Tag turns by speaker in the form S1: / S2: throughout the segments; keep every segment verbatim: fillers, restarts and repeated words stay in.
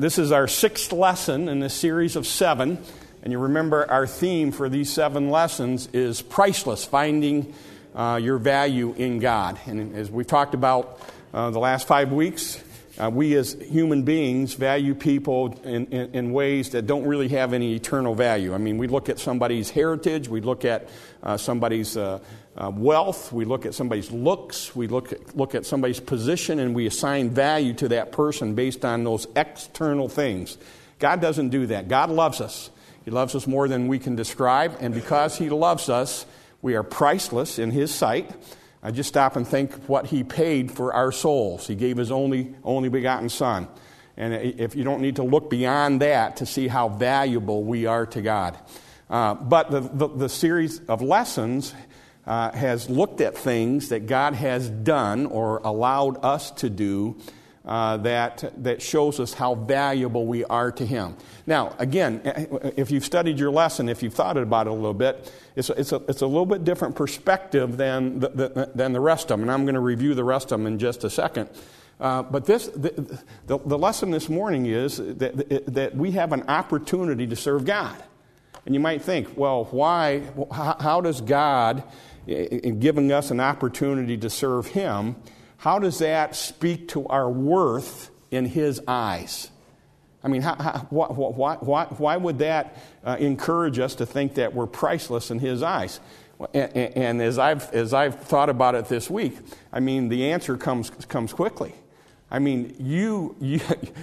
S1: This is our sixth lesson in this series of seven. And you remember our theme for these seven lessons is priceless, finding uh, your value in God. And as we've talked about uh, the last five weeks, uh, we as human beings value people in, in, in ways that don't really have any eternal value. I mean, we look at somebody's heritage, we look at uh, somebody's uh, uh, wealth, we look at somebody's looks, we look at, look at somebody's position, and we assign value to that person based on those external things. God doesn't do that. God loves us. He loves us more than we can describe, and because He loves us, we are priceless in His sight. I just stop and think what He paid for our souls. He gave His only only begotten Son. And if you don't need to look beyond that to see how valuable we are to God. Uh, but the, the, the series of lessons uh, has looked at things that God has done or allowed us to do Uh, that that shows us how valuable we are to Him. Now, again, if you've studied your lesson, if you've thought about it a little bit, it's a, it's a, it's a little bit different perspective than the, the, than the rest of them, and I'm going to review the rest of them in just a second. Uh, but this the, the, the lesson this morning is that, that we have an opportunity to serve God. And you might think, well, why? How, how does God, in giving us an opportunity to serve Him, how does that speak to our worth in His eyes? I mean, how, how, why, why, why would that uh, encourage us to think that we're priceless in His eyes? And, and as I've as I've thought about it this week, I mean, the answer comes comes quickly. I mean, you you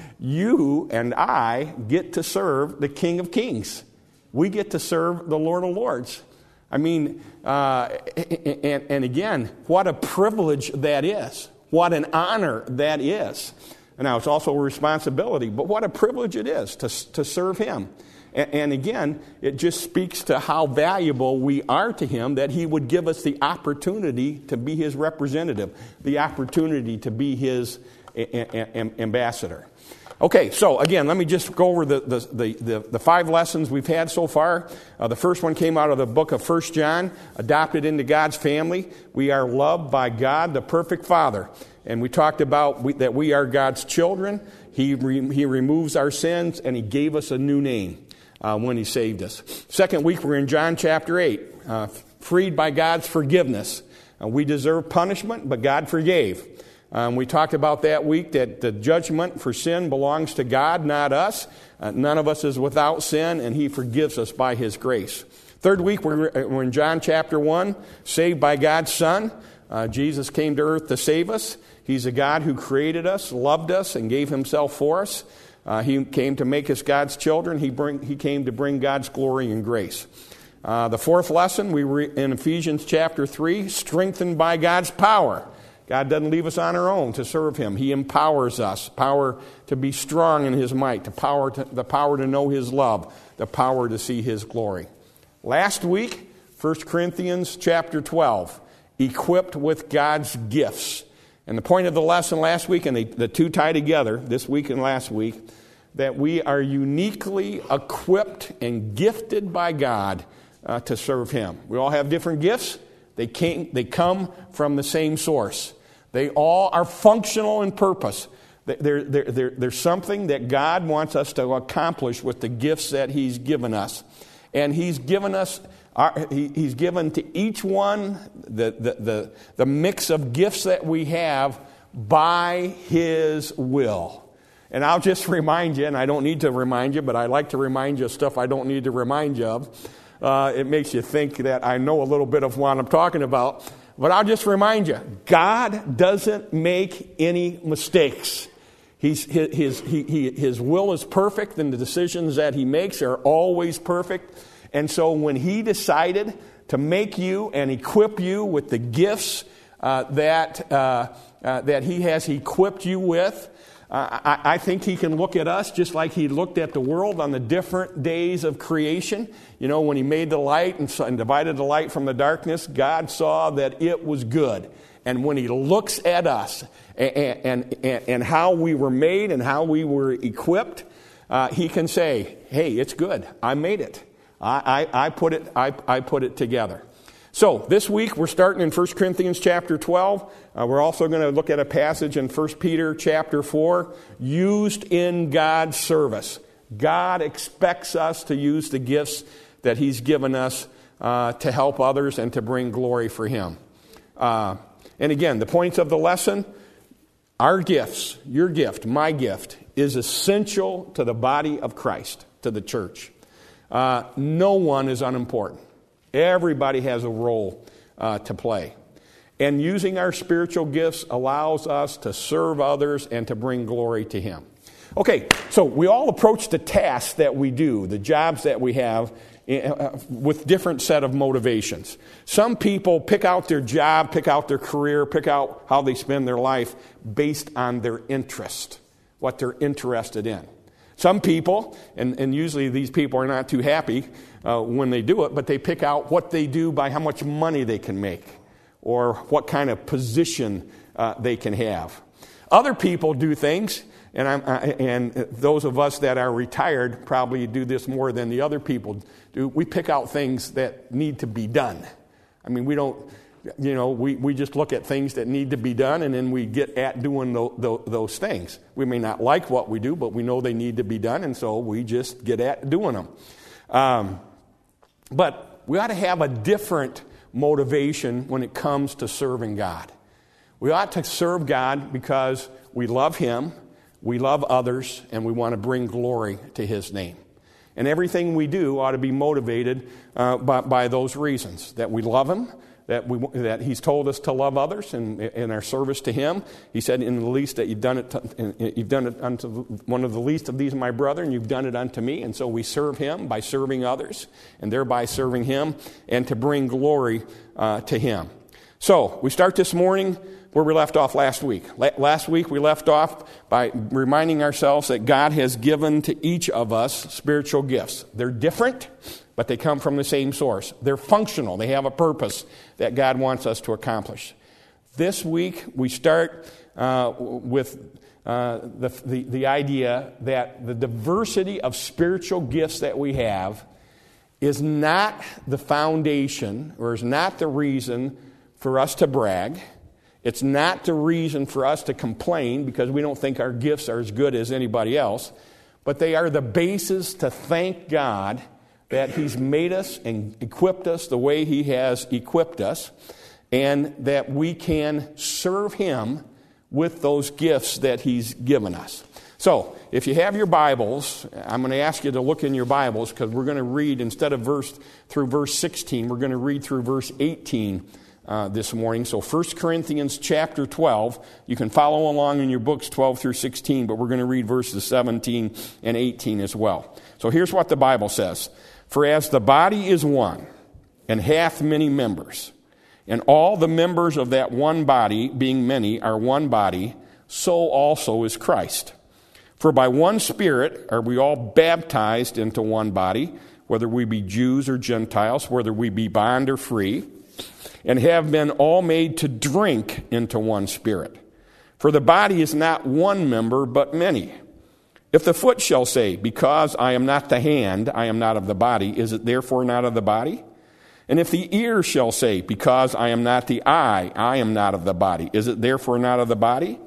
S1: you and I get to serve the King of Kings. We get to serve the Lord of Lords. I mean, uh, and, and again, what a privilege that is. What an honor that is. And now, it's also a responsibility, but what a privilege it is to, to serve Him. And, and again, it just speaks to how valuable we are to Him that He would give us the opportunity to be His representative, the opportunity to be His a, a, a, ambassador. Okay, so again, let me just go over the the, the, the five lessons we've had so far. Uh, the first one came out of the book of First John, adopted into God's family. We are loved by God, the perfect Father. And we talked about we, that we are God's children. He, re, he removes our sins, and He gave us a new name uh, when He saved us. Second week, we're in John chapter eight, uh, freed by God's forgiveness. Uh, we deserve punishment, but God forgave. Um, we talked about that week that the judgment for sin belongs to God, not us. Uh, none of us is without sin, and He forgives us by His grace. Third week, we're, we're in John chapter one, saved by God's Son. Uh, Jesus came to earth to save us. He's a God who created us, loved us, and gave Himself for us. Uh, he came to make us God's children. He, bring, he came to bring God's glory and grace. Uh, the fourth lesson, we were in Ephesians chapter three, strengthened by God's power. God doesn't leave us on our own to serve Him. He empowers us, power to be strong in His might, the power to, the power to know His love, the power to see His glory. Last week, First Corinthians chapter twelve, equipped with God's gifts. And the point of the lesson last week, and they, the two tie together, this week and last week, that we are uniquely equipped and gifted by God uh, to serve Him. We all have different gifts. They came, they come from the same source. They all are functional in purpose. They're, they're, they're, there's something that God wants us to accomplish with the gifts that He's given us. And He's given us, our, he, He's given to each one the, the, the, the mix of gifts that we have by His will. And I'll just remind you, and I don't need to remind you, but I like to remind you of stuff I don't need to remind you of. Uh, it makes you think that I know a little bit of what I'm talking about. But I'll just remind you, God doesn't make any mistakes. He's, his, his, he, he, his will is perfect, and the decisions that He makes are always perfect. And so when He decided to make you and equip you with the gifts uh, that, uh, uh, that He has equipped you with, Uh, I, I think He can look at us just like He looked at the world on the different days of creation. You know, when He made the light and, and divided the light from the darkness, God saw that it was good. And when He looks at us and, and, and, and how we were made and how we were equipped, uh, He can say, hey, it's good. I made it. I, I, I, put, it, I, I put it together. So this week we're starting in First Corinthians chapter twelve. Uh, we're also going to look at a passage in First Peter chapter four, used in God's service. God expects us to use the gifts that He's given us uh, to help others and to bring glory for Him. Uh, and again, the points of the lesson, our gifts, your gift, my gift, is essential to the body of Christ, to the church. Uh, no one is unimportant. Everybody has a role uh, to play. And using our spiritual gifts allows us to serve others and to bring glory to Him. Okay, so we all approach the tasks that we do, the jobs that we have, uh, with different set of motivations. Some people pick out their job, pick out their career, pick out how they spend their life based on their interest, what they're interested in. Some people, and, and usually these people are not too happy uh, when they do it, but they pick out what they do by how much money they can make or what kind of position uh, they can have. Other people do things, and, I'm, I, and those of us that are retired probably do this more than the other people do. We pick out things that need to be done. I mean, we don't... You know, we, we just look at things that need to be done, and then we get at doing the, the, those things. We may not like what we do, but we know they need to be done, and so we just get at doing them. Um, but we ought to have a different motivation when it comes to serving God. We ought to serve God because we love Him, we love others, and we want to bring glory to His name. And everything we do ought to be motivated uh, by, by those reasons, that we love Him, that we that He's told us to love others in, in our service to Him. He said, "In the least that you've done it, to, you've done it unto one of the least of these, my brethren, you've done it unto me." And so we serve Him by serving others, and thereby serving Him, and to bring glory uh, to Him. So we start this morning where we left off last week. Last week we left off by reminding ourselves that God has given to each of us spiritual gifts. They're different, but they come from the same source. They're functional. They have a purpose that God wants us to accomplish. This week we start uh, with uh, the, the, the idea that the diversity of spiritual gifts that we have is not the foundation or is not the reason for us to brag. It's not the reason for us to complain because we don't think our gifts are as good as anybody else, but they are the basis to thank God that He's made us and equipped us the way He has equipped us, and that we can serve Him with those gifts that He's given us. So, if you have your Bibles, I'm going to ask you to look in your Bibles because we're going to read, instead of verse through verse sixteen, we're going to read through verse eighteen Uh, this morning. So First Corinthians chapter twelve, you can follow along in your books twelve through sixteen, but we're going to read verses seventeen and eighteen as well. So here's what the Bible says. "For as the body is one, and hath many members, and all the members of that one body, being many, are one body, so also is Christ. For by one Spirit are we all baptized into one body, whether we be Jews or Gentiles, whether we be bond or free, and have been all made to drink into one Spirit. For the body is not one member, but many. If the foot shall say, Because I am not the hand, I am not of the body, is it therefore not of the body? And if the ear shall say, Because I am not the eye, I am not of the body, is it therefore not of the body?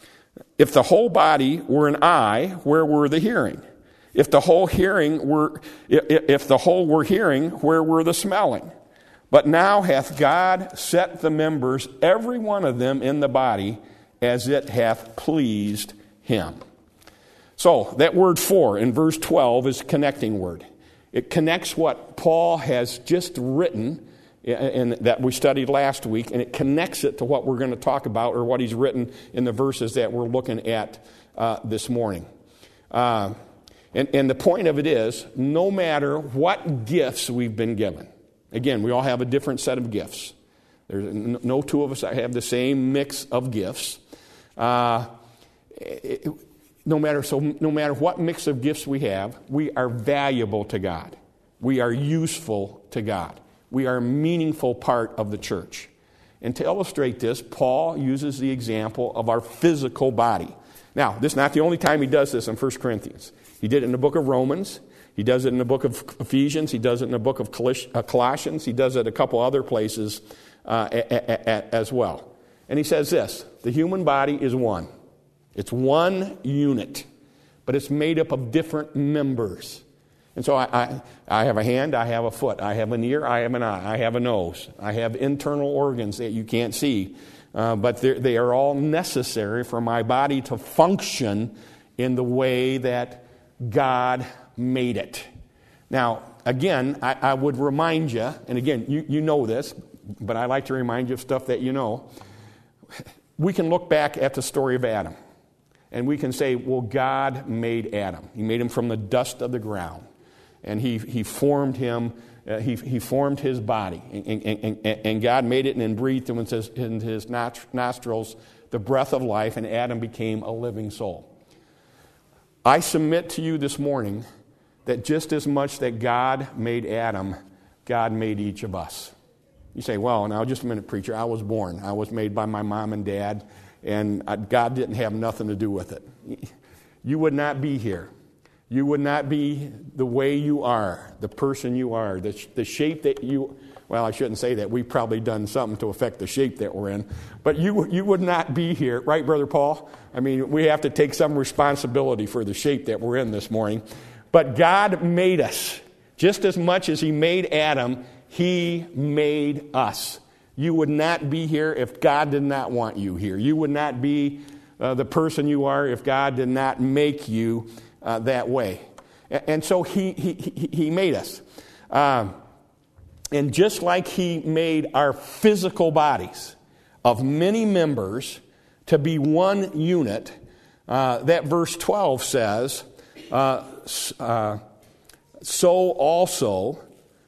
S1: If the whole body were an eye, where were the hearing? If the whole hearing were, if the whole were hearing, where were the smelling? But now hath God set the members, every one of them, in the body, as it hath pleased Him." So, that word "for" in verse twelve is a connecting word. It connects what Paul has just written, and that we studied last week, and it connects it to what we're going to talk about, or what he's written in the verses that we're looking at uh, this morning. Uh, and, and the point of it is, no matter what gifts we've been given, again, we all have a different set of gifts. There's no two of us have the same mix of gifts. Uh, it, no matter so, no matter what mix of gifts we have, we are valuable to God. We are useful to God. We are a meaningful part of the church. And to illustrate this, Paul uses the example of our physical body. Now, this is not the only time he does this in First Corinthians. He did it in the book of Romans. He does it in the book of Ephesians. He does it in the book of Colossians. He does it a couple other places uh, a, a, a, as well. And he says this, the human body is one. It's one unit, but it's made up of different members. And so I, I, I have a hand, I have a foot, I have an ear, I have an eye, I have a nose. I have internal organs that you can't see, uh, but they are all necessary for my body to function in the way that God made it. Now, again, I, I would remind you, and again, you, you know this, but I like to remind you of stuff that you know. We can look back at the story of Adam, and we can say, well, God made Adam. He made him from the dust of the ground. And he, he formed him, uh, he, he formed his body. And, and, and, and God made it and then breathed him into his, in his nostrils the breath of life, and Adam became a living soul. I submit to you this morning that just as much that God made Adam, God made each of us. You say, well, now just a minute, preacher, I was born. I was made by my mom and dad, and God didn't have nothing to do with it. You would not be here. You would not be the way you are, the person you are, the, the shape that you, well, I shouldn't say that. We've probably done something to affect the shape that we're in. But you, you would not be here, right, Brother Paul? I mean, we have to take some responsibility for the shape that we're in this morning. But God made us. Just as much as he made Adam, he made us. You would not be here if God did not want you here. You would not be uh, the person you are if God did not make you uh, that way. And so he he he made us. Um, and just like he made our physical bodies of many members to be one unit, uh, that verse twelve says, uh, uh, so also,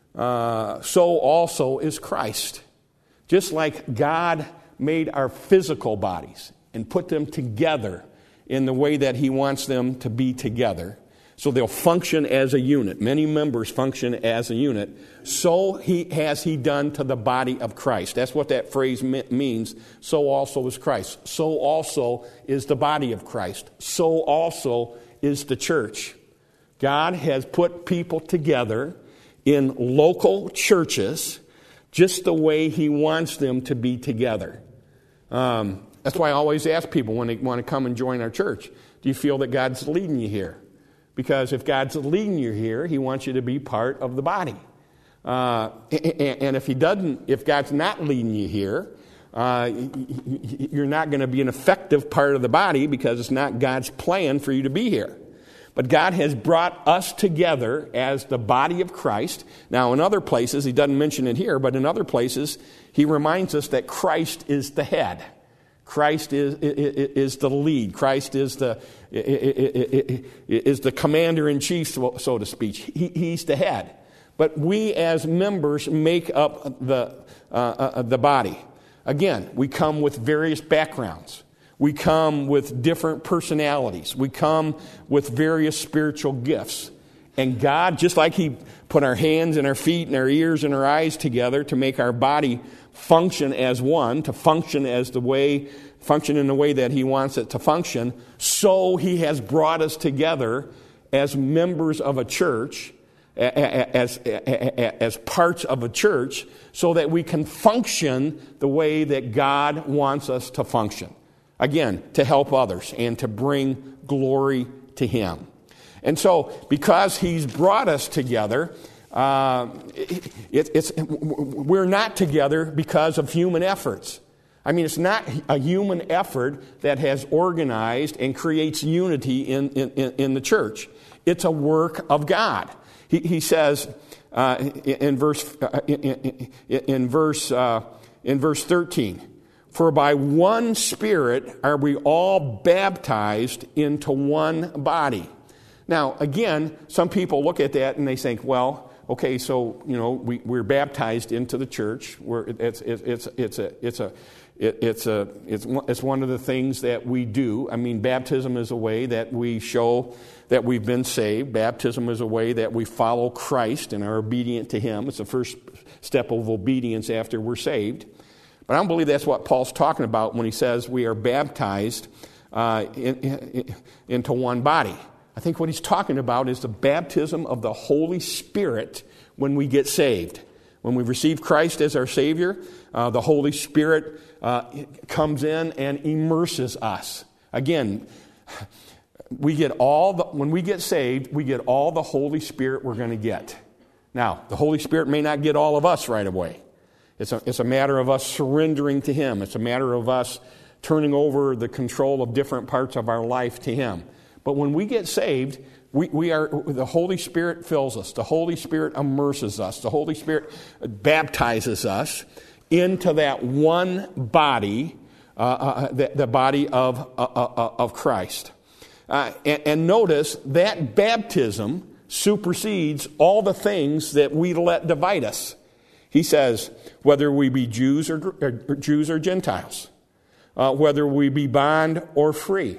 S1: uh, so also is Christ. Just like God made our physical bodies and put them together in the way that he wants them to be together, so they'll function as a unit. Many members function as a unit. So he has he done to the body of Christ. That's what that phrase means. So also is Christ. So also is the body of Christ. So also is the church. God has put people together in local churches just the way he wants them to be together. Um, that's why I always ask people when they want to come and join our church, do you feel that God's leading you here? Because if God's leading you here, he wants you to be part of the body. Uh, and if he doesn't, if God's not leading you here, uh, you're not going to be an effective part of the body because it's not God's plan for you to be here. But God has brought us together as the body of Christ. Now, in other places, he doesn't mention it here, but in other places, he reminds us that Christ is the head. Christ is, is the lead. Christ is the is the commander-in-chief, so to speak. He, he's the head. But we as members make up the, uh, the body. Again, we come with various backgrounds. We come with different personalities. We come with various spiritual gifts. And God, just like he put our hands and our feet and our ears and our eyes together to make our body function as one, to function as the way, function in the way that he wants it to function, so he has brought us together as members of a church, as, as parts of a church, so that we can function the way that God wants us to function. Again, to help others and to bring glory to him. And so, because he's brought us together, uh, it, it's, we're not together because of human efforts. I mean, it's not a human effort that has organized and creates unity in, in, in the church. It's a work of God. He, he says uh, in verse uh, in, in, in verse uh, in verse thirteen, "For by one Spirit are we all baptized into one body." Now, again, some people look at that and they think, well, okay, so, you know, we, we're baptized into the church. We're, it's, it's, it's, it's a, it's a, it, it's a, it's, it's one of the things that we do. I mean, baptism is a way that we show that we've been saved. Baptism is a way that we follow Christ and are obedient to him. It's the first step of obedience after we're saved. But I don't believe that's what Paul's talking about when he says we are baptized uh, in, in, into one body. I think what he's talking about is the baptism of the Holy Spirit when we get saved. When we receive Christ as our Savior, uh, the Holy Spirit uh, comes in and immerses us. Again, we get all the, when we get saved, we get all the Holy Spirit we're going to get. Now, the Holy Spirit may not get all of us right away. It's a, it's a matter of us surrendering to Him. It's a matter of us turning over the control of different parts of our life to Him. But when we get saved, we, we are the Holy Spirit fills us. The Holy Spirit immerses us. The Holy Spirit baptizes us into that one body, uh, uh, the, the body of, uh, uh, of Christ. Uh, and, and notice that baptism supersedes all the things that we let divide us. He says, whether we be Jews or, or, or Jews or Gentiles, uh, whether we be bond or free,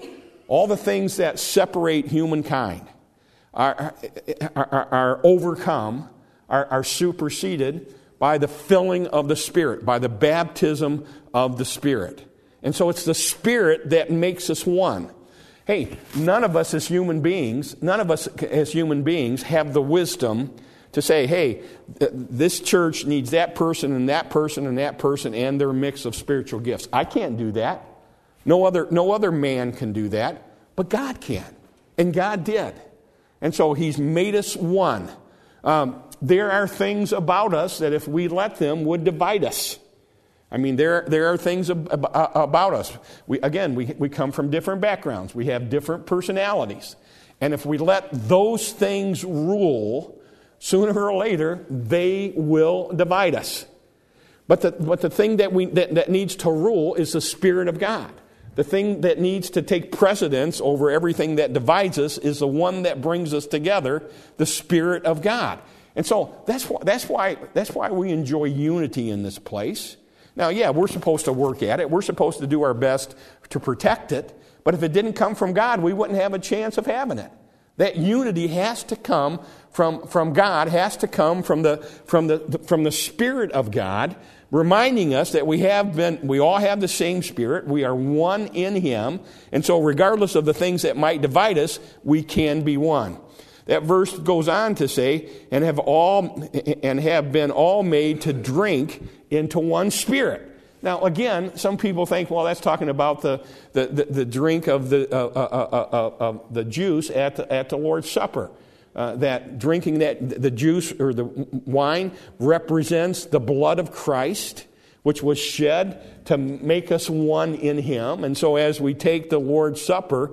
S1: all the things that separate humankind are, are, are overcome, are, are superseded by the filling of the Spirit, by the baptism of the Spirit. And so it's the Spirit that makes us one. Hey, none of us as human beings, none of us as human beings have the wisdom to say, hey, this church needs that person and that person and that person and their mix of spiritual gifts. I can't do that. No other, no other man can do that, but God can. And God did. And so He's made us one. Um, there are things about us that if we let them would divide us. I mean, there, there are things ab- ab- about us. We, again, we, we come from different backgrounds. We have different personalities. And if we let those things rule, sooner or later, they will divide us. But the, but the thing that, we, that, that needs to rule is the Spirit of God. The thing that needs to take precedence over everything that divides us is the one that brings us together, the Spirit of God. And so that's why, that's why, that's why we enjoy unity in this place. Now, yeah, we're supposed to work at it. We're supposed to do our best to protect it. But if it didn't come from God, we wouldn't have a chance of having it. That unity has to come from, from God, has to come from the, from the, from the Spirit of God, reminding us that we have been, we all have the same Spirit. We are one in Him. And so regardless of the things that might divide us, we can be one. That verse goes on to say, and have all and have been all made to drink into one Spirit. Now, again, some people think, well, that's talking about the the, the, the drink of the uh, uh, uh, uh, uh, the juice at the, at the Lord's Supper. Uh, that drinking that the juice or the wine represents the blood of Christ, which was shed to make us one in Him. And so, as we take the Lord's Supper,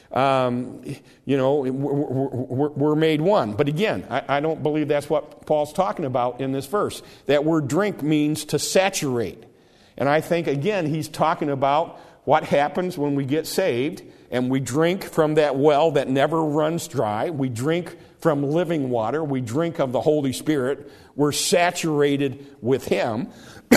S1: Um, you know, we're, we're, we're made one. But again, I, I don't believe that's what Paul's talking about in this verse. That word drink means to saturate. And I think, again, he's talking about what happens when we get saved and we drink from that well that never runs dry. We drink from living water. We drink of the Holy Spirit. We're saturated with Him.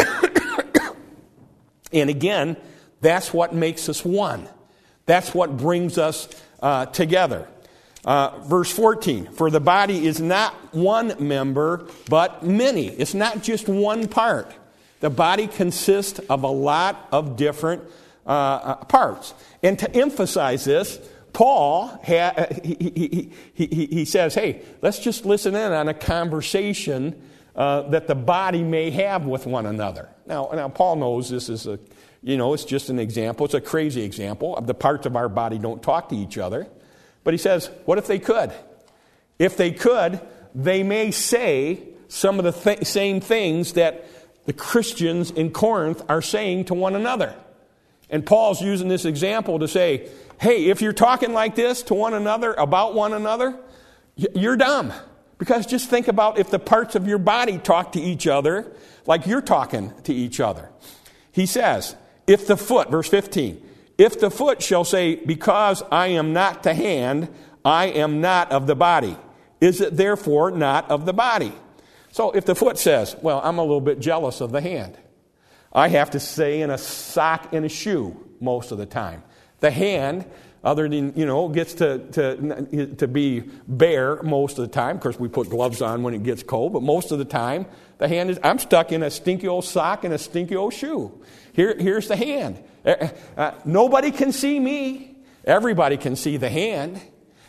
S1: And again, that's what makes us one. That's what brings us uh, together. Uh, verse fourteen, for the body is not one member, but many. It's not just one part. The body consists of a lot of different uh, parts. And to emphasize this, Paul, ha- he, he, he, he says, hey, let's just listen in on a conversation uh, that the body may have with one another. Now, now, Paul knows this is a You know, it's just an example. It's a crazy example. The parts of our body don't talk to each other. But he says, what if they could? If they could, they may say some of the th- same things that the Christians in Corinth are saying to one another. And Paul's using this example to say, hey, if you're talking like this to one another, about one another, you're dumb. Because just think about if the parts of your body talk to each other like you're talking to each other. He says, if the foot, verse fifteen, if the foot shall say, because I am not the hand, I am not of the body, is it therefore not of the body? So if the foot says, well, I'm a little bit jealous of the hand. I have to stay in a sock and a shoe most of the time. The hand, other than, you know, gets to, to, to be bare most of the time. Of course, we put gloves on when it gets cold, but most of the time, the hand is, I'm stuck in a stinky old sock and a stinky old shoe. Here, here's the hand. Uh, uh, nobody can see me. Everybody can see the hand.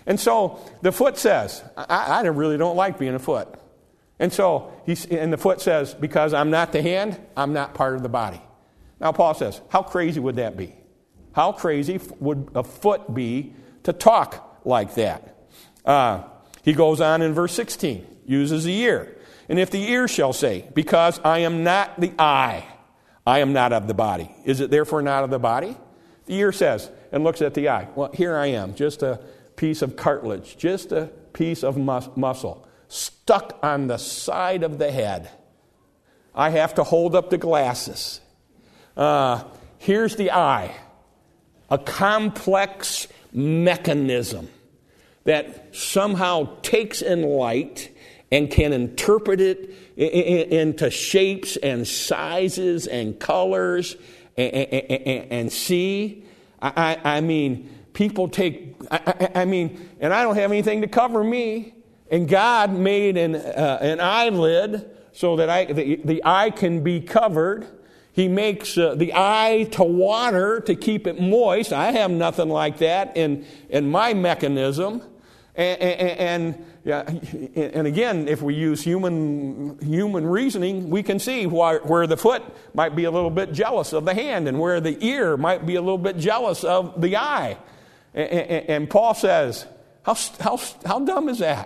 S1: And so the foot says, I, I really don't like being a foot. And so he's, and the foot says, because I'm not the hand, I'm not part of the body. Now Paul says, how crazy would that be? How crazy would a foot be to talk like that? Uh, he goes on in verse sixteen, uses the ear. And if the ear shall say, because I am not the eye, I am not of the body. Is it therefore not of the body? The ear says, and looks at the eye. Well, here I am, just a piece of cartilage, just a piece of mus- muscle, stuck on the side of the head. I have to hold up the glasses. Uh, here's the eye, a complex mechanism that somehow takes in light and can interpret it into shapes and sizes and colors and, and, and see. I, I mean, people take, I, I mean, and I don't have anything to cover me. And God made an, uh, an eyelid so that I, the, the eye can be covered. He makes uh, the eye to water to keep it moist. I have nothing like that in, in my mechanism. And, and, and, yeah, and again, if we use human human reasoning, we can see why, where the foot might be a little bit jealous of the hand and where the ear might be a little bit jealous of the eye. And, and, and Paul says, how, how, how dumb is that?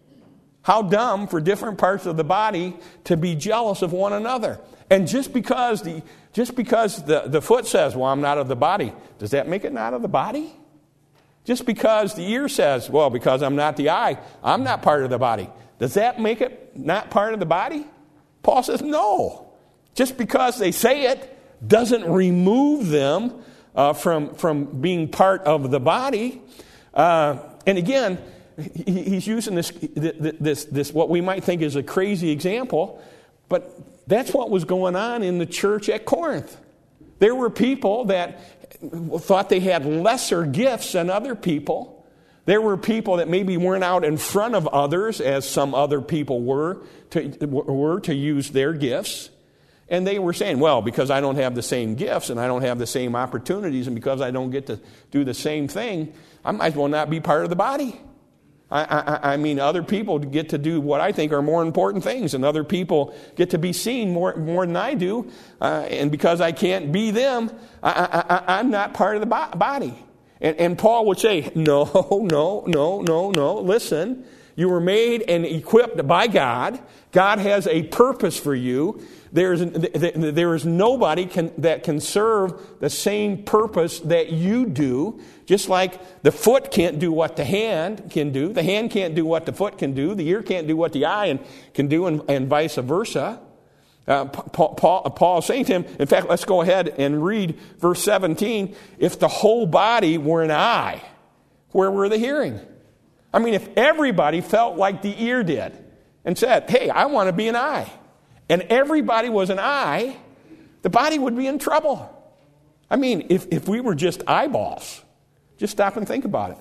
S1: How dumb for different parts of the body to be jealous of one another. And just because the just because the, the foot says, well, I'm not of the body, does that make it not of the body? Just because the ear says, well, because I'm not the eye, I'm not part of the body, does that make it not part of the body? Paul says, no. Just because they say it doesn't remove them uh, from, from being part of the body. Uh, and again, he, he's using this, this, this, what we might think is a crazy example, but that's what was going on in the church at Corinth. There were people that thought they had lesser gifts than other people. There were people that maybe weren't out in front of others as some other people were to, were to use their gifts. And they were saying, well, because I don't have the same gifts and I don't have the same opportunities and because I don't get to do the same thing, I might as well not be part of the body. I, I, I mean, other people get to do what I think are more important things, and other people get to be seen more, more than I do. Uh, and because I can't be them, I, I, I, I'm not part of the bo- body. And, and Paul would say, no, no, no, no, no. Listen, you were made and equipped by God. God has a purpose for you. There's, there is nobody can, that can serve the same purpose that you do. Just like the foot can't do what the hand can do. The hand can't do what the foot can do. The ear can't do what the eye can do, and, and vice versa. Uh, Paul, Paul, Paul is saying to him, in fact, let's go ahead and read verse seventeen. If the whole body were an eye, where were the hearing? I mean, if everybody felt like the ear did and said, hey, I want to be an eye, and everybody was an eye, the body would be in trouble. I mean, if, if we were just eyeballs, just stop and think about it.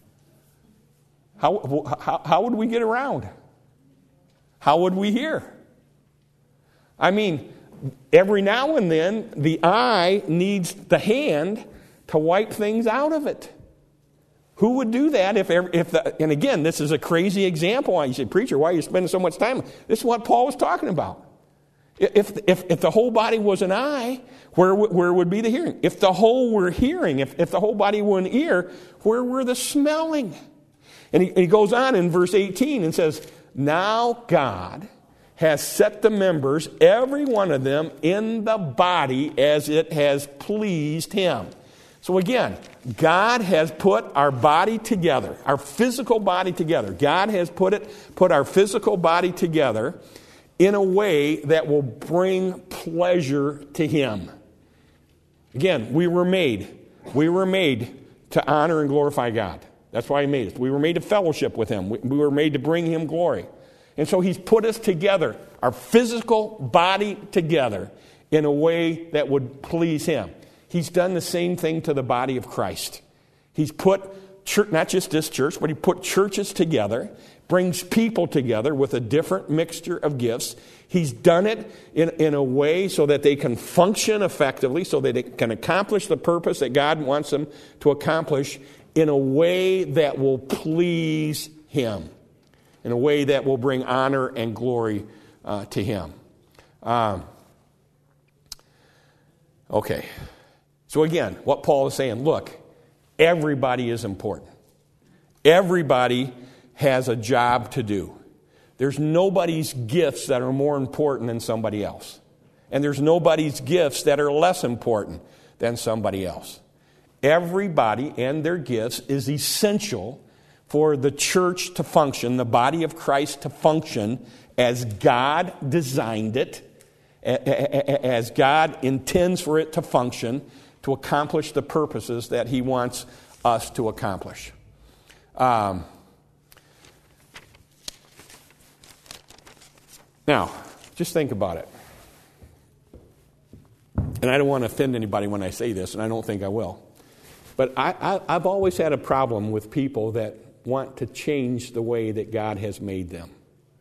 S1: How, how, how would we get around? How would we hear? I mean, every now and then, the eye needs the hand to wipe things out of it. Who would do that if, if the, and again, this is a crazy example. You say, preacher, why are you spending so much time? This is what Paul was talking about. If, if, if the whole body was an eye, where, where would be the hearing? If the whole were hearing, if, if the whole body were an ear, where were the smelling? And he, he goes on in verse eighteen and says, now God has set the members, every one of them, in the body as it has pleased him. So again, God has put our body together, our physical body together. God has put it, put our physical body together in a way that will bring pleasure to him. Again, we were made. We were made to honor and glorify God. That's why he made us. We were made to fellowship with him. We, we were made to bring him glory. And so he's put us together, our physical body together, in a way that would please him. He's done the same thing to the body of Christ. He's put, church, not just this church, but he put churches together, brings people together with a different mixture of gifts. He's done it in, in a way so that they can function effectively, so that they can accomplish the purpose that God wants them to accomplish in a way that will please Him, in a way that will bring honor and glory uh, to Him. Um, okay. So again, what Paul is saying, look, everybody is important. Everybody has a job to do. There's nobody's gifts that are more important than somebody else. And there's nobody's gifts that are less important than somebody else. Everybody and their gifts is essential for the church to function, the body of Christ to function as God designed it, as God intends for it to function, to accomplish the purposes that He wants us to accomplish. Um, now, just think about it. And I don't want to offend anybody when I say this, and I don't think I will. But I, I, I've always had a problem with people that want to change the way that God has made them.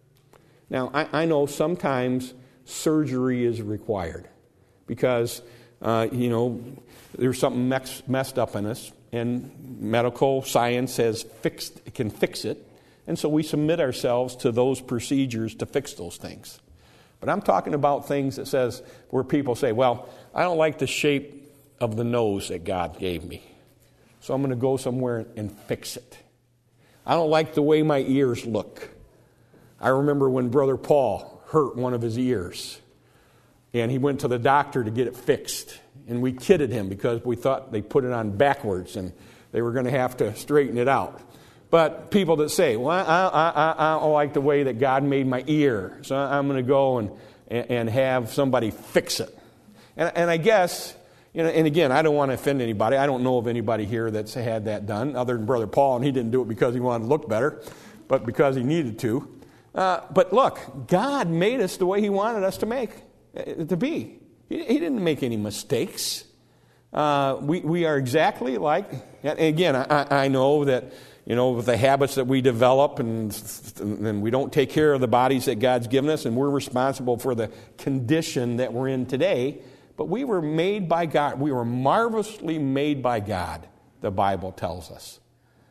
S1: Now, I, I know sometimes surgery is required because, uh, you know, there's something mex- messed up in us, and medical science has fixed, can fix it, and so we submit ourselves to those procedures to fix those things. But I'm talking about things that says, where people say, well, I don't like the shape of the nose that God gave me, so I'm going to go somewhere and fix it. I don't like the way my ears look. I remember when Brother Paul hurt one of his ears, and he went to the doctor to get it fixed. And we kidded him because we thought they put it on backwards and they were going to have to straighten it out. But people that say, well, I, I, I, I don't like the way that God made my ear, so I'm going to go and, and have somebody fix it. And, and I guess, you know, and again, I don't want to offend anybody. I don't know of anybody here that's had that done other than Brother Paul, and he didn't do it because he wanted to look better, but because he needed to. Uh, but look, God made us the way He wanted us to make, to be. He, he didn't make any mistakes. Uh, we, we are exactly like, and again, I, I know that, you know, with the habits that we develop and, and we don't take care of the bodies that God's given us, and we're responsible for the condition that we're in today, but we were made by God. We were marvelously made by God, the Bible tells us.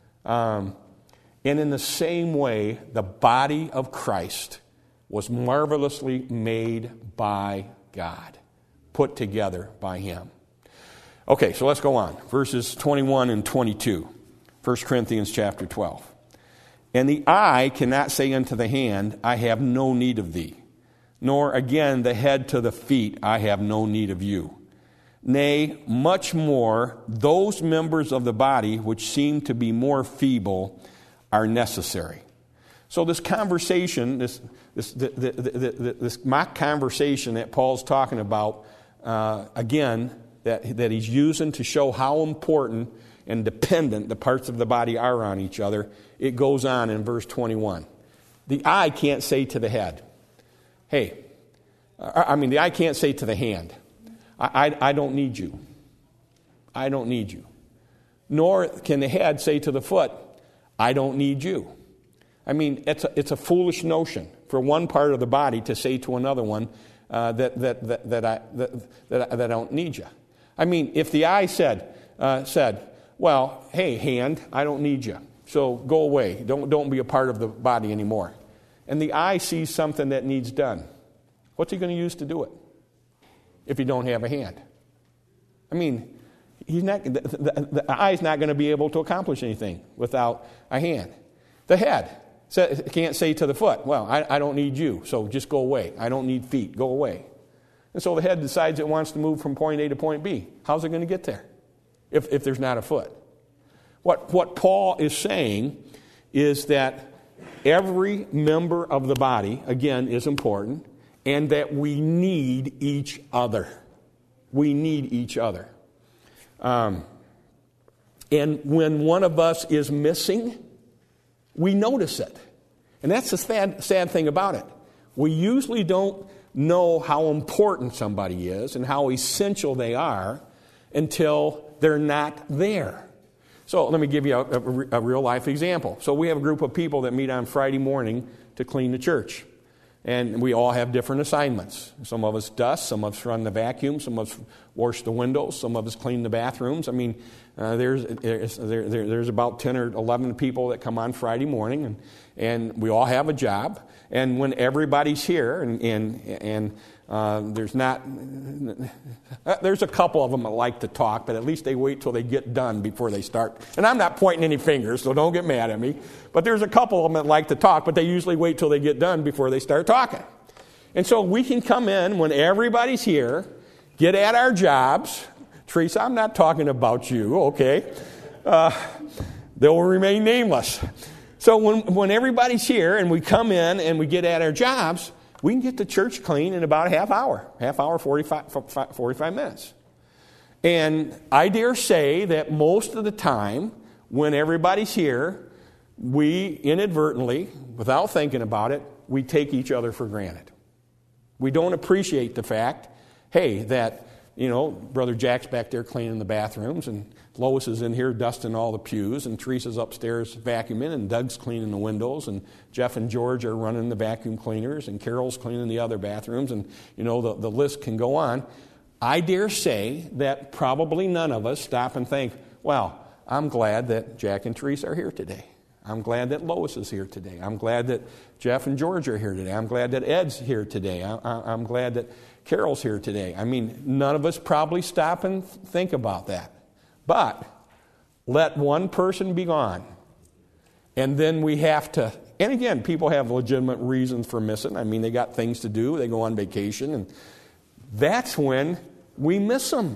S1: Um, and in the same way, the body of Christ was marvelously made by God, put together by Him. Okay, so let's go on. Verses twenty-one and twenty-two. First Corinthians chapter twelve. And the eye cannot say unto the hand, I have no need of thee. Nor again the head to the feet, I have no need of you. Nay, much more, those members of the body which seem to be more feeble are necessary. So this conversation, this this the, the, the, the, this mock conversation that Paul's talking about, uh, again, that, that he's using to show how important and dependent the parts of the body are on each other, it goes on in verse twenty-one. The eye can't say to the head, hey, I mean, the eye can't say to the hand, I, I, I don't need you. I don't need you. Nor can the head say to the foot, I don't need you. I mean, it's a, it's a foolish notion for one part of the body to say to another one uh, that, that, that, that, I, that, that, that I don't need you. I mean, if the eye said, uh, said, well, hey, hand, I don't need you, so go away. Don't, don't be a part of the body anymore. And the eye sees something that needs done. What's he going to use to do it if you don't have a hand? I mean, he's not, the, the, the eye's not going to be able to accomplish anything without a hand. The head can't say to the foot, well, I, I don't need you, so just go away. I don't need feet, go away. And so the head decides it wants to move from point A to point B. How's it going to get there if, if there's not a foot? What, what Paul is saying is that every member of the body, again, is important, and that we need each other. We need each other. Um, and when one of us is missing, we notice it. And that's the sad, sad thing about it. We usually don't know how important somebody is and how essential they are until they're not there. So let me give you a, a, a real life example. So we have a group of people that meet on Friday morning to clean the church. And we all have different assignments. Some of us dust, some of us run the vacuum, some of us wash the windows, some of us clean the bathrooms. I mean, uh, there's there's, there, there's about ten or eleven people that come on Friday morning, and, and we all have a job. And when everybody's here, and and, and uh, there's not, there's a couple of them that like to talk, but at least they wait till they get done before they start. And I'm not pointing any fingers, so don't get mad at me. But there's a couple of them that like to talk, but they usually wait till they get done before they start talking. And so we can come in when everybody's here, get at our jobs. Teresa, I'm not talking about you, okay? Uh, they will remain nameless. So when, when everybody's here and we come in and we get at our jobs, we can get the church clean in about a half hour, half hour, forty-five, forty-five minutes. And I dare say that most of the time when everybody's here, we inadvertently, without thinking about it, we take each other for granted. We don't appreciate the fact, hey, that, you know, Brother Jack's back there cleaning the bathrooms, and Lois is in here dusting all the pews, and Teresa's upstairs vacuuming, and Doug's cleaning the windows, and Jeff and George are running the vacuum cleaners, and Carol's cleaning the other bathrooms, and, you know, the, the list can go on. I dare say that probably none of us stop and think, well, I'm glad that Jack and Teresa are here today. I'm glad that Lois is here today. I'm glad that Jeff and George are here today. I'm glad that Ed's here today. I, I, I'm glad that Carol's here today. I mean, none of us probably stop and think about that. But let one person be gone, and then we have to, and again, people have legitimate reasons for missing. I mean, they got things to do. They go on vacation, and that's when we miss them.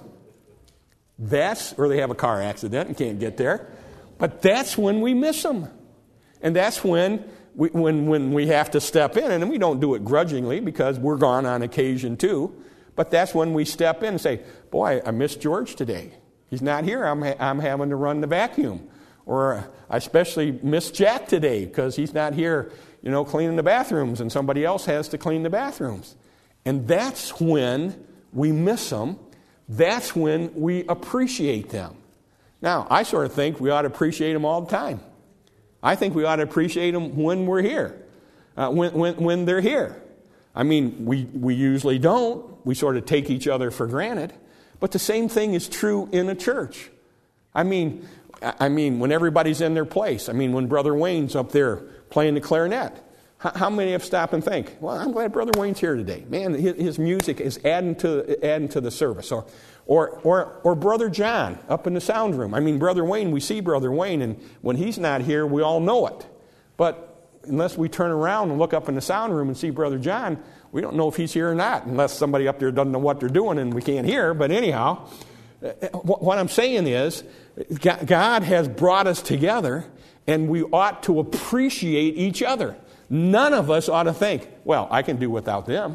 S1: That's, or they have a car accident and can't get there. But that's when we miss them. And that's when we, when, when we have to step in, and we don't do it grudgingly because we're gone on occasion too. But that's when we step in and say, boy, I missed George today. He's not here. I'm, ha- I'm having to run the vacuum. Or I especially miss Jack today because he's not here, you know, cleaning the bathrooms, and somebody else has to clean the bathrooms. And that's when we miss them. That's when we appreciate them. Now, I sort of think we ought to appreciate them all the time. I think we ought to appreciate them when we're here, uh, when, when, when they're here. I mean, we, we usually don't. We sort of take each other for granted. But the same thing is true in a church. I mean, I mean, when everybody's in their place. I mean, when Brother Wayne's up there playing the clarinet. How, how many have stopped and think, well, I'm glad Brother Wayne's here today. Man, his, his music is adding to adding to the service. Or, or, or, or Brother John up in the sound room. I mean, Brother Wayne, we see Brother Wayne, and when he's not here, we all know it. But unless we turn around and look up in the sound room and see Brother John, we don't know if he's here or not, unless somebody up there doesn't know what they're doing and we can't hear. But anyhow, what I'm saying is, God has brought us together, and we ought to appreciate each other. None of us ought to think, well, I can do without them,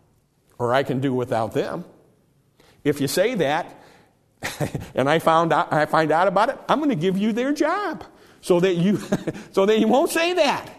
S1: or I can do without them. If you say that, and I found out, I find out about it, I'm going to give you their job, so that you, so that you won't say that.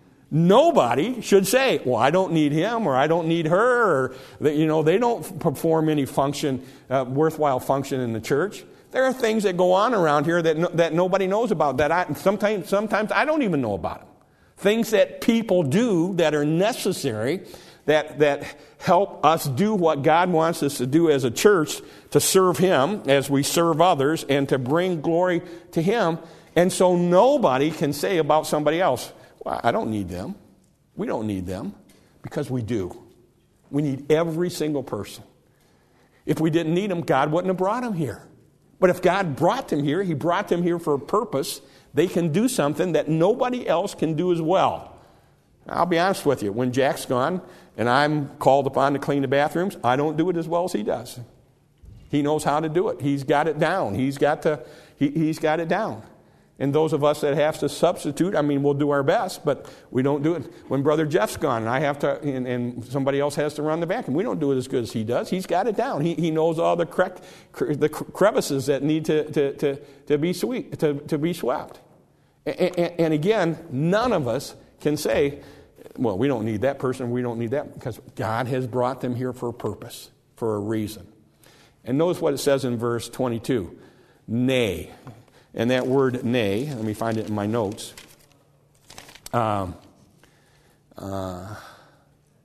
S1: Nobody should say, well, I don't need him, or I don't need her, or that, you know, they don't perform any function, uh, worthwhile function in the church. There are things that go on around here that no, that nobody knows about, that I sometimes sometimes I don't even know about them. Things that people do that are necessary, that that help us do what God wants us to do as a church, to serve Him as we serve others and to bring glory to Him. And so nobody can say about somebody else, well, I don't need them. We don't need them, because we do. We need every single person. If we didn't need them, God wouldn't have brought them here. But if God brought them here, He brought them here for a purpose. They can do something that nobody else can do as well. I'll be honest with you. When Jack's gone and I'm called upon to clean the bathrooms, I don't do it as well as he does. He knows how to do it. He's got it down. He's got to. He, he's got it down. And those of us that have to substitute, I mean, we'll do our best, but we don't do it. When Brother Jeff's gone and I have to, and, and somebody else has to run the vacuum, we don't do it as good as he does. He's got it down. He, he knows all the cre- cre- the crevices that need to, to, to, to be sweet, to, to be swept. And, and, and again, none of us can say, well, we don't need that person, we don't need that, because God has brought them here for a purpose, for a reason. And notice what it says in verse twenty-two. Nay. And that word nay, let me find it in my notes. Um, uh,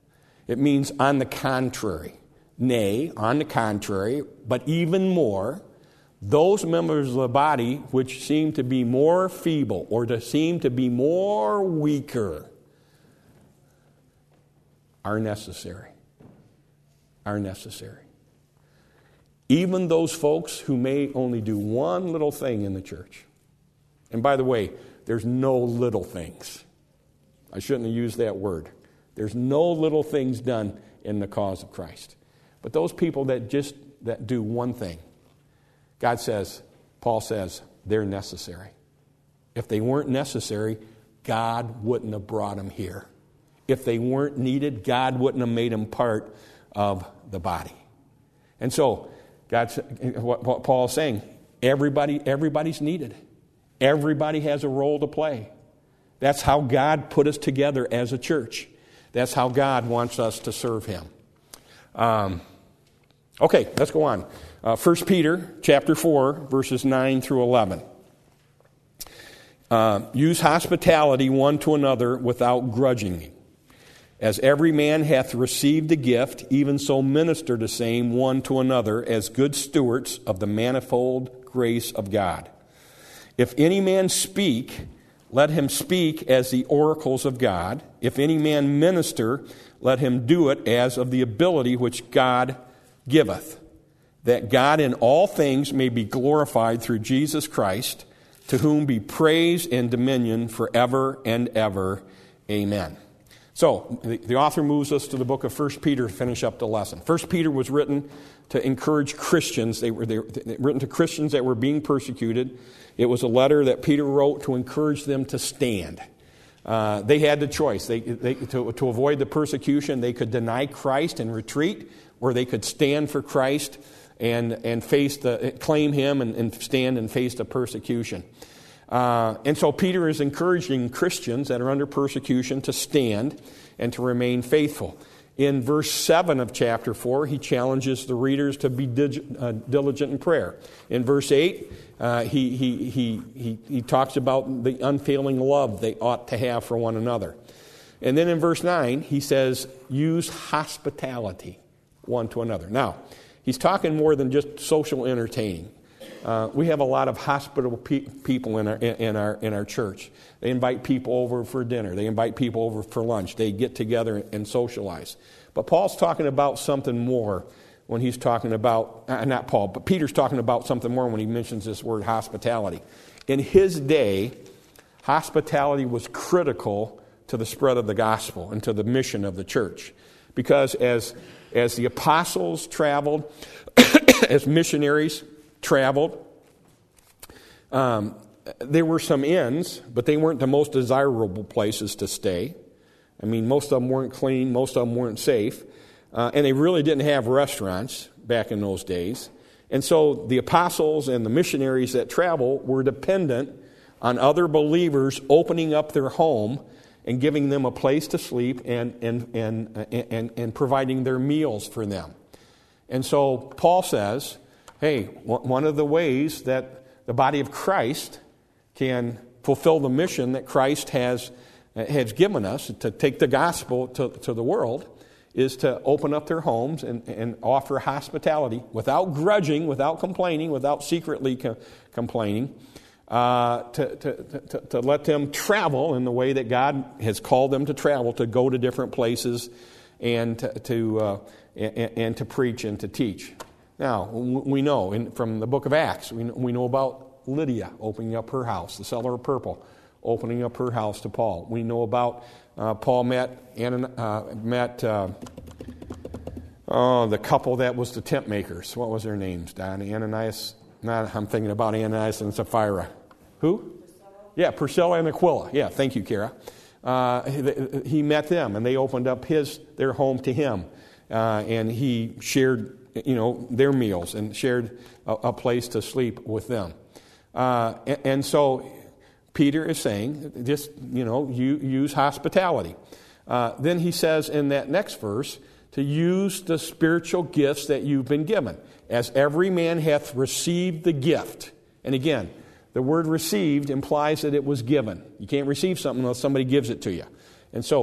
S1: It means on the contrary. Nay, on the contrary, but even more, those members of the body which seem to be more feeble or to seem to be more weaker are necessary. Are necessary. Even those folks who may only do one little thing in the church. And by the way, there's no little things. I shouldn't have used that word. There's no little things done in the cause of Christ. But those people that just that do one thing, God says, Paul says, they're necessary. If they weren't necessary, God wouldn't have brought them here. If they weren't needed, God wouldn't have made them part of the body. And so, God's, what Paul is saying, everybody, everybody's needed. Everybody has a role to play. That's how God put us together as a church. That's how God wants us to serve Him. Um, okay, let's go on. Uh, First Peter chapter four, verses nine through eleven. Uh, Use hospitality one to another without grudging. As every man hath received a gift, even so minister the same one to another as good stewards of the manifold grace of God. If any man speak, let him speak as the oracles of God. If any man minister, let him do it as of the ability which God giveth, that God in all things may be glorified through Jesus Christ, to whom be praise and dominion forever and ever. Amen. So, the, the author moves us to the book of First Peter to finish up the lesson. First Peter was written to encourage Christians. They were, they were written to Christians that were being persecuted. It was a letter that Peter wrote to encourage them to stand. Uh, they had the choice. They, they, to, to avoid the persecution, they could deny Christ and retreat, or they could stand for Christ and, and face the, claim Him and, and stand and face the persecution. Uh, and so Peter is encouraging Christians that are under persecution to stand and to remain faithful. In verse seven of chapter four, he challenges the readers to be dig- uh, diligent in prayer. In verse eight, uh, he, he, he, he, he talks about the unfailing love they ought to have for one another. And then in verse nine, he says, use hospitality one to another. Now, he's talking more than just social entertaining. Uh, we have a lot of hospitable pe- people in our in our in our church. They invite people over for dinner. They invite people over for lunch. They get together and socialize. But Paul's talking about something more when he's talking about uh, not Paul, but Peter's talking about something more when he mentions this word hospitality. In his day, hospitality was critical to the spread of the gospel and to the mission of the church, because as as the apostles traveled, as missionaries traveled. Um, there were some inns, but they weren't the most desirable places to stay. I mean, most of them weren't clean, most of them weren't safe, uh, and they really didn't have restaurants back in those days. And so the apostles and the missionaries that travel were dependent on other believers opening up their home and giving them a place to sleep and and and and, and providing their meals for them. And so Paul says, hey, one of the ways that the body of Christ can fulfill the mission that Christ has has given us to take the gospel to, to the world is to open up their homes and, and offer hospitality without grudging, without complaining, without secretly co- complaining, uh, to, to, to, to let them travel in the way that God has called them to travel, to go to different places and to, to uh, and, and to preach and to teach. Now, we know in, from the book of Acts, we know, we know about Lydia opening up her house, the seller of purple, opening up her house to Paul. We know about uh, Paul met, and, uh, met uh, oh, the couple that was the tent makers. What was their names, Don? Ananias? Not, I'm thinking about Ananias and Sapphira. Who? Priscilla. Yeah, Priscilla and Aquila. Yeah, thank you, Kara. Uh, he, he met them, and they opened up his their home to him, uh, and he shared you know, their meals and shared a, a place to sleep with them. Uh, and, and so Peter is saying, just, you know, you use hospitality. Uh, then he says in that next verse, to use the spiritual gifts that you've been given, as every man hath received the gift. And again, the word received implies that it was given. You can't receive something unless somebody gives it to you. And so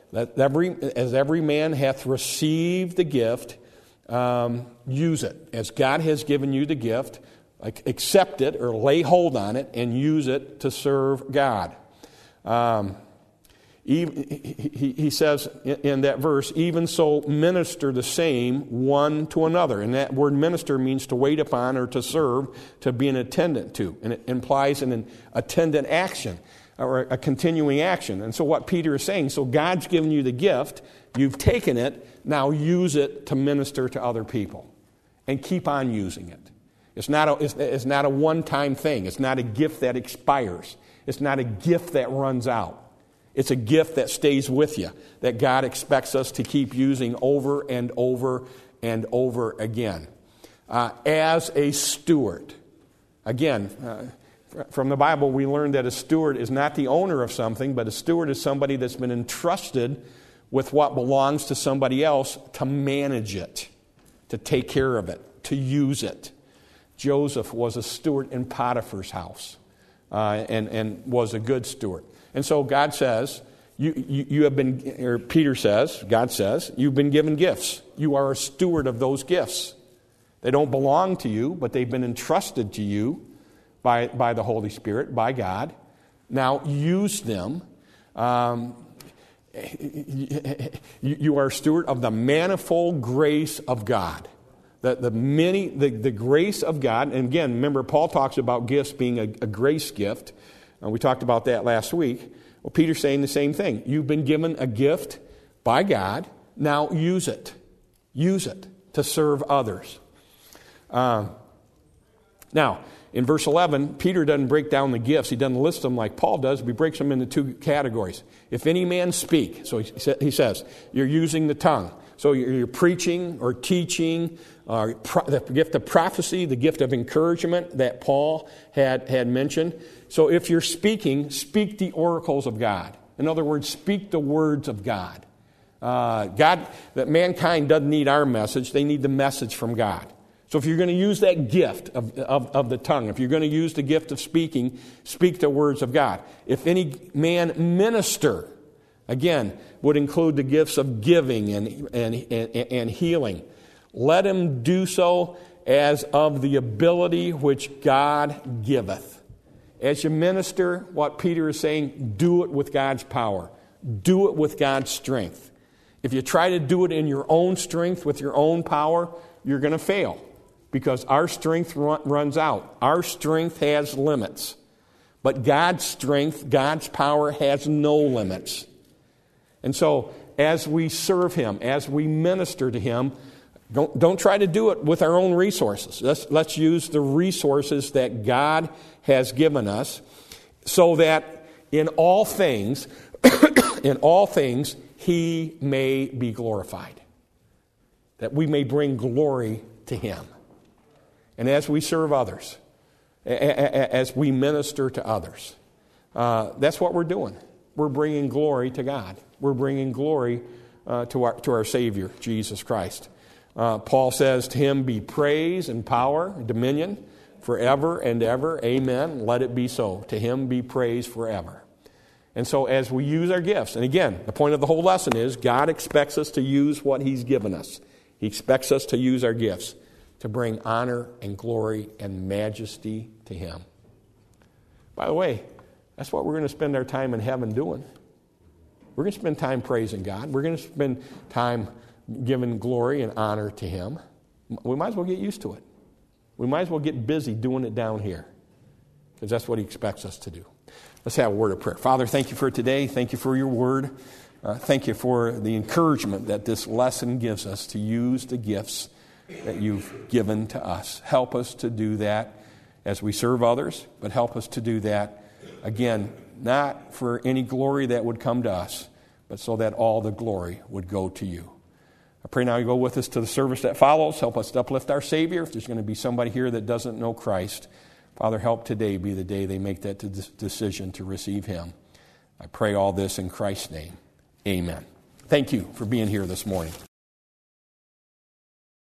S1: That every, as every man hath received the gift, um, use it. As God has given you the gift, like, accept it or lay hold on it and use it to serve God. Um, he, he, he says in that verse, even so minister the same one to another. And that word minister means to wait upon or to serve, to be an attendant to. And it implies an attendant action or a continuing action. And so what Peter is saying, so God's given you the gift, you've taken it, now use it to minister to other people. And keep on using it. It's not a, it's, it's not a one-time thing. It's not a gift that expires. It's not a gift that runs out. It's a gift that stays with you, that God expects us to keep using over and over and over again. Uh, as a steward. Again, uh, from the Bible, we learn that a steward is not the owner of something, but a steward is somebody that's been entrusted with what belongs to somebody else to manage it, to take care of it, to use it. Joseph was a steward in Potiphar's house uh, and, and was a good steward. And so God says, you, you, you have been, or Peter says, God says, you've been given gifts. You are a steward of those gifts. They don't belong to you, but they've been entrusted to you by, by the Holy Spirit, by God. Now use them. Um, you are a steward of the manifold grace of God. The, the many, the, the grace of God, and again, remember, Paul talks about gifts being a, a grace gift. And we talked about that last week. Well, Peter's saying the same thing. You've been given a gift by God. Now use it. Use it to serve others. Uh, now, in verse eleven, Peter doesn't break down the gifts. He doesn't list them like Paul does. But he breaks them into two categories. If any man speak, so he, he says, you're using the tongue. So you're preaching or teaching, uh, the gift of prophecy, the gift of encouragement that Paul had, had mentioned. So if you're speaking, speak the oracles of God. In other words, speak the words of God. Uh, God, that mankind doesn't need our message. They need the message from God. So if you're going to use that gift of, of, of the tongue, if you're going to use the gift of speaking, speak the words of God. If any man minister, again, would include the gifts of giving and, and, and, and healing. Let him do so as of the ability which God giveth. As you minister, what Peter is saying, do it with God's power. Do it with God's strength. If you try to do it in your own strength, with your own power, you're going to fail. Because our strength run, runs out. Our strength has limits. But God's strength, God's power has no limits. And so, as we serve Him, as we minister to Him, don't, don't try to do it with our own resources. Let's, let's use the resources that God has given us so that in all things, in all things, He may be glorified. That we may bring glory to Him. And as we serve others, as we minister to others, uh, that's what we're doing. We're bringing glory to God. We're bringing glory uh, to our to our Savior, Jesus Christ. Uh, Paul says, to Him be praise and power, dominion, forever and ever. Amen. Let it be so. To Him be praise forever. And so as we use our gifts, and again, the point of the whole lesson is God expects us to use what He's given us. He expects us to use our gifts to bring honor and glory and majesty to Him. By the way, that's what we're going to spend our time in heaven doing. We're going to spend time praising God. We're going to spend time giving glory and honor to Him. We might as well get used to it. We might as well get busy doing it down here, because that's what He expects us to do. Let's have a word of prayer. Father, thank you for today. Thank you for your word. Uh, thank you for the encouragement that this lesson gives us to use the gifts that you've given to us. Help us to do that as we serve others, but help us to do that, again, not for any glory that would come to us, but so that all the glory would go to you. I pray now you go with us to the service that follows. Help us to uplift our Savior. If there's going to be somebody here that doesn't know Christ, Father, help today be the day they make that decision to receive Him. I pray all this in Christ's name. Amen. Thank you for being here this morning.